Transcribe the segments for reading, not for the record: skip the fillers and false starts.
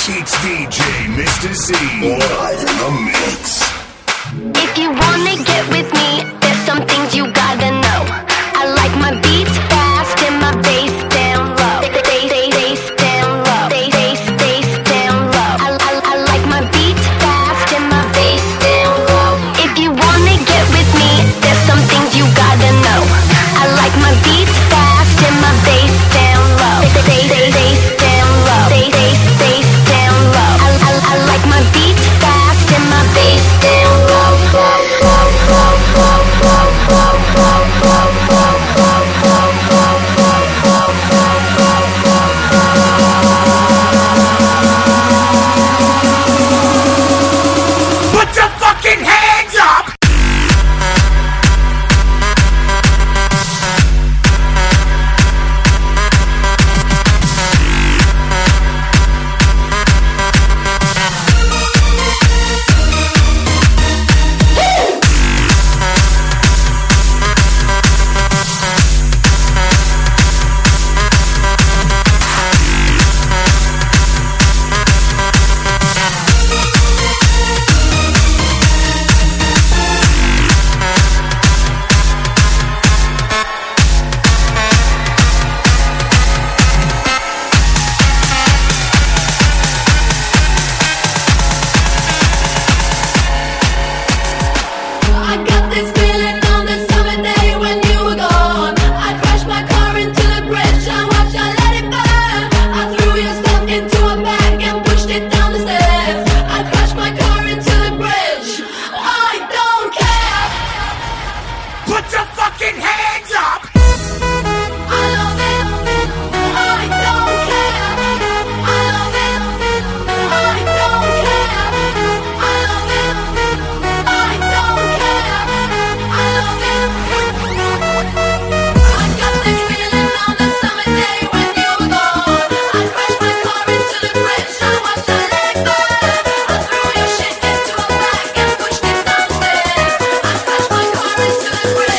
It's DJ Mr. Z live in the mix. If you wanna get with me, there's some things you gotta know. I like my beats fast and my bass down low. Bass down low. Bass down low. I like my beats fast and my bass down low. If you wanna get with me, there's some things you gotta know. I like my beats fast and my bass down low. Bass down low. Bass down low. I like my beats fast and my bass down low. Put your fucking hands up! Put your fucking hands up! I love it. I don't care. I love it. I don't care. I love it. I don't care. I love it. I got this feeling on the summer day when you were gone. I crashed my car into the bridge. I watched the leg burn. I threw your shit into a bag and pushed it down the stairs. I crashed my car into the bridge.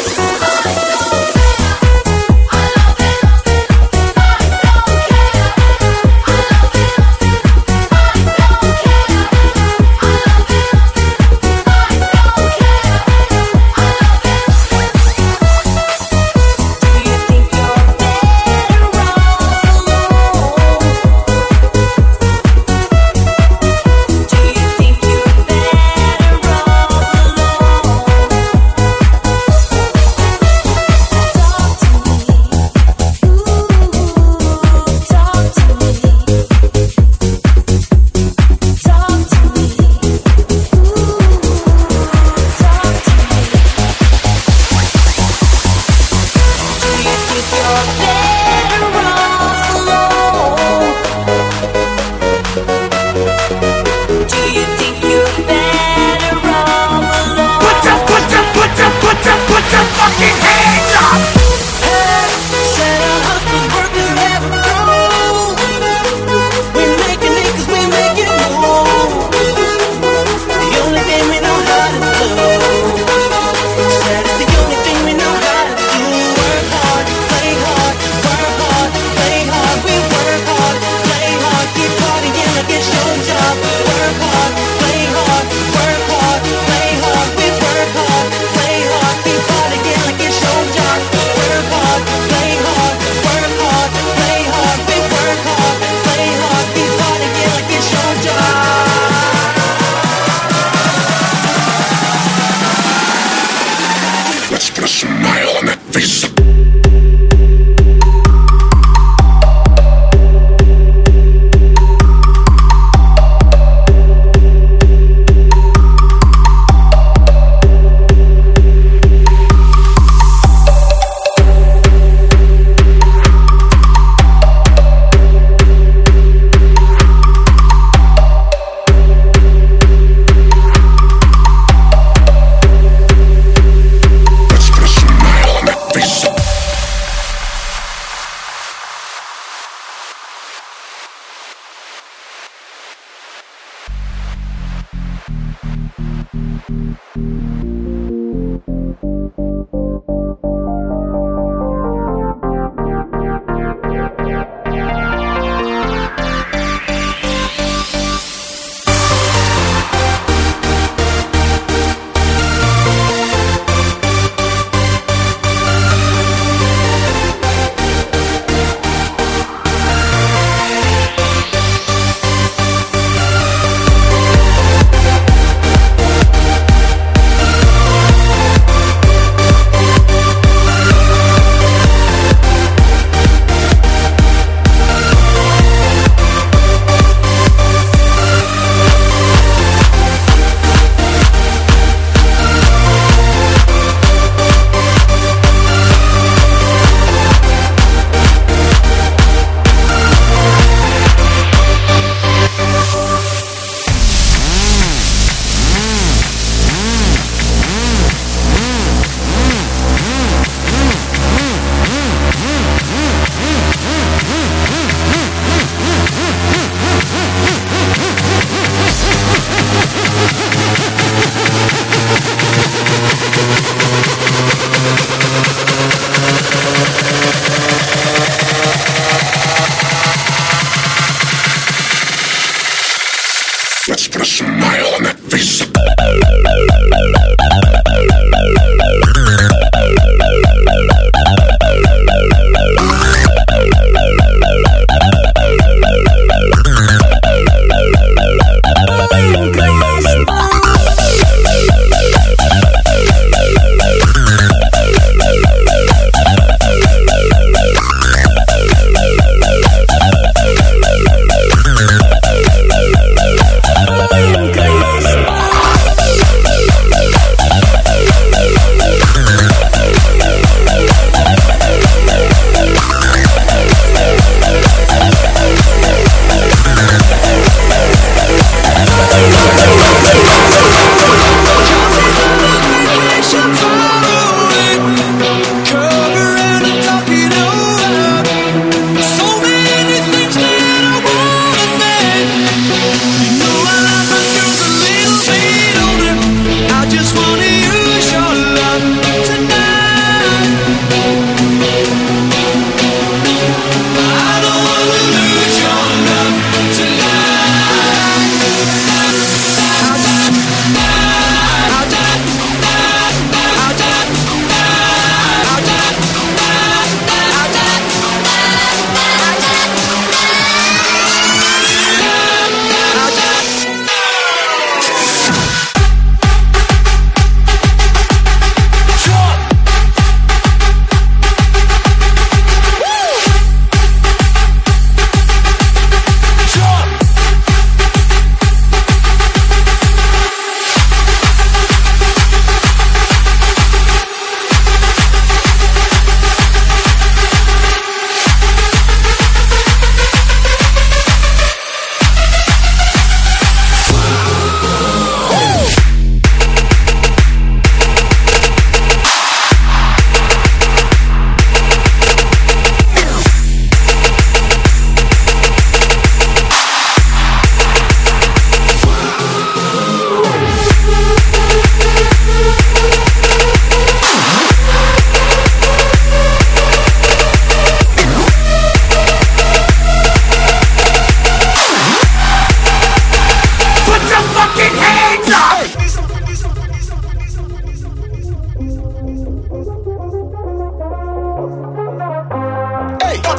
Put your fucking hands up! Let's put a smile on that face.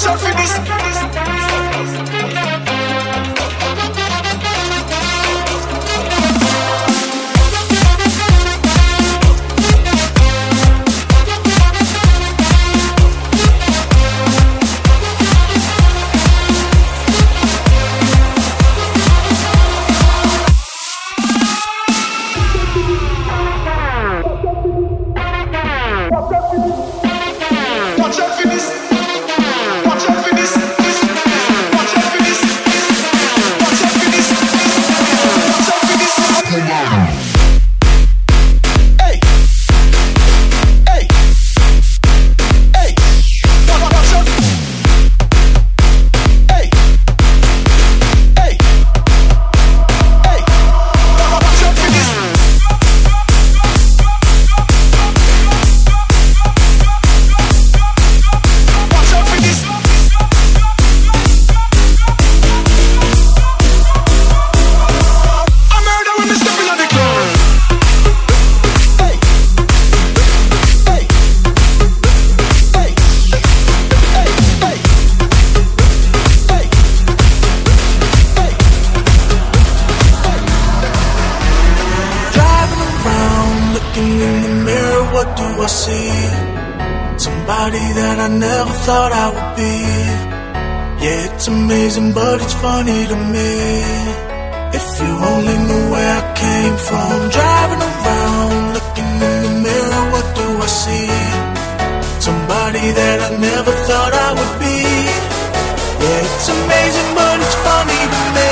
Funny to me. If you only knew where I came from, driving around, looking in the mirror, what do I see? Somebody that I never thought I would be. Yeah, it's amazing, but it's funny to me.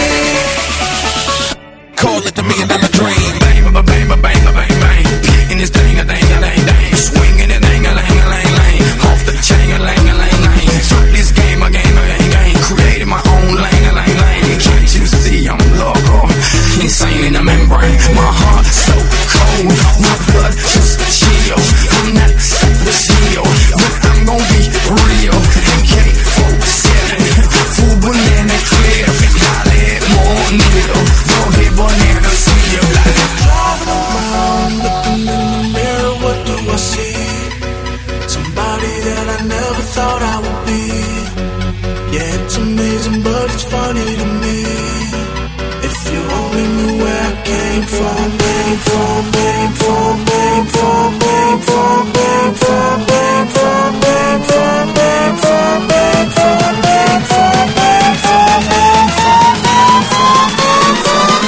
Call it the $1 million dream. Bang, ba, bang, ba, bang, ba, bang, bang. In this thing, a dang, a dang, dang. Swinging it, dang, a lang, a lang, lang. Off the chain, a lang, a lang, lang. Turn this game, a game, a game, game. Created my own lane, a lane, lane. Can't you see I'm loco? Insane in the membrane. My heart so cold. My blood just chill. I'm not super chill, but I'm gon' be real. MK47, full banana clear. Holly more needle. Go ahead, banana seal. Driving around, looking in the mirror, what do I see? Somebody that I never thought I would be. Yeah, it's amazing, but it's funny to me. If you only knew where I came from, came from, came from, came from, came from, came from, came from, came from, came from, came from, came from, came from, came from, came from, came from.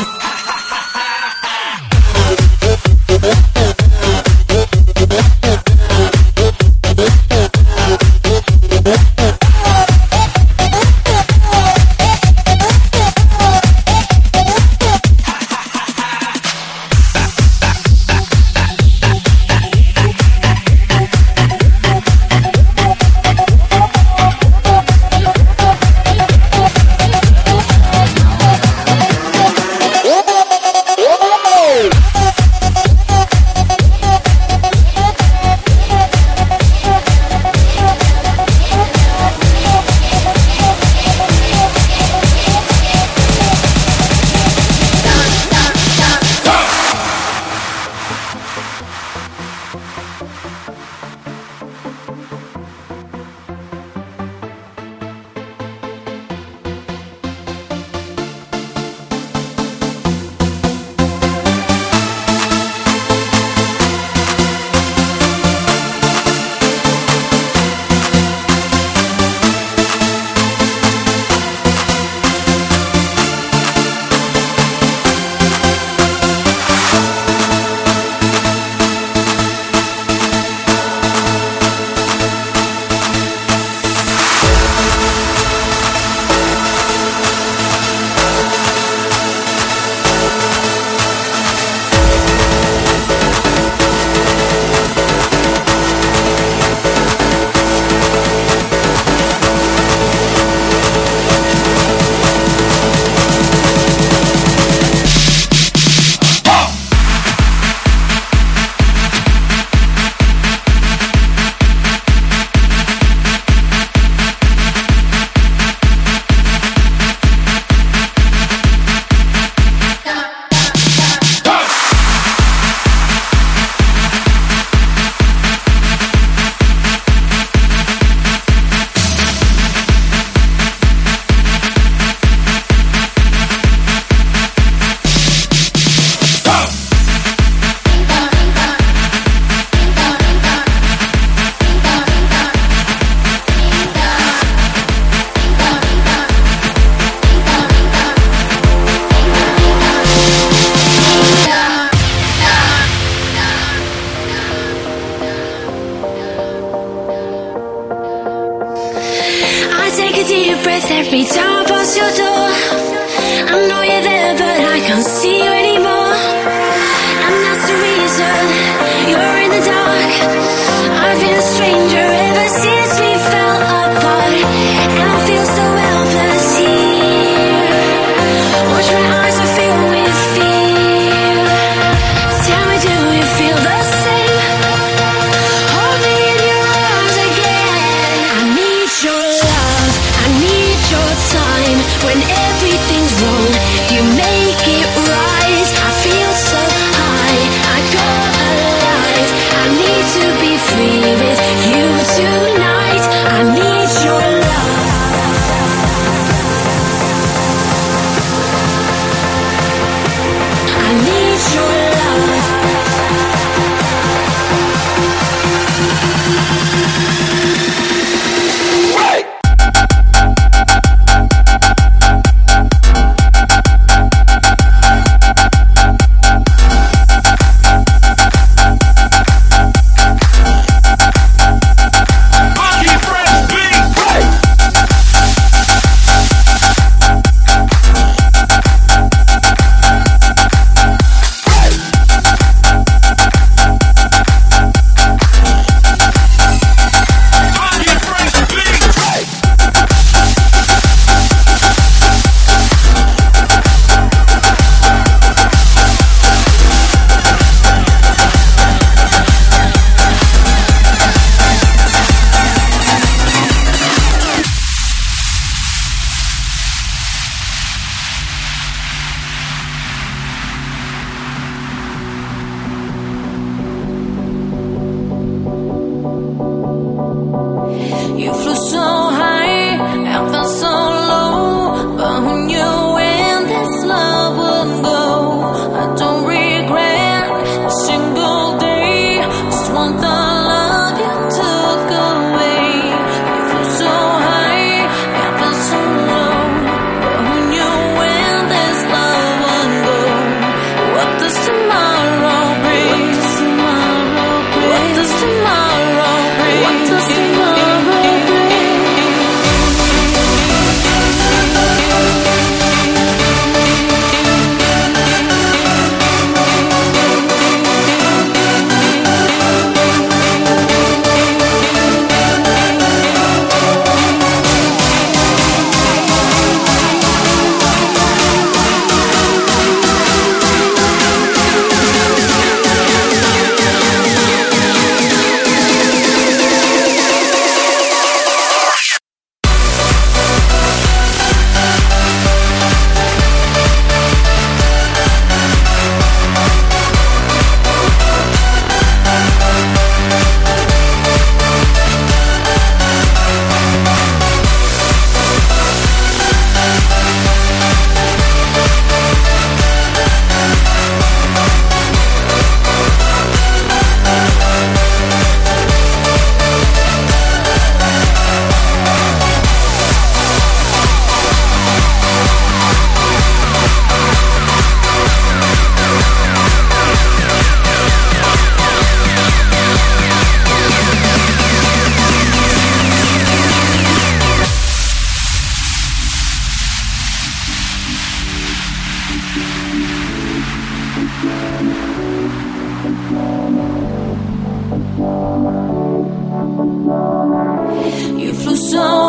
breath every time I pass your door. I know you're there, but I can't see you anymore. And that's the reason you're in the dark. I've been a stranger ever since we fell apart, and I feel so helpless here. Watch my eyes are filled with fear. Tell me, do you feel the same? Hold me in your arms again. I need your love, I need your time. When everything's wrong, you make it right. I feel so high, I go alive. I need to be free with you tonight. I need your love. I need your love. You flew so high, I felt so low, but who knew when this love would go? I don't regret a single day, just want the love you took away. You flew so high, I felt so low, but who knew when this love would go? What does tomorrow bring? What does tomorrow bring? What does tomorrow bring? You flew so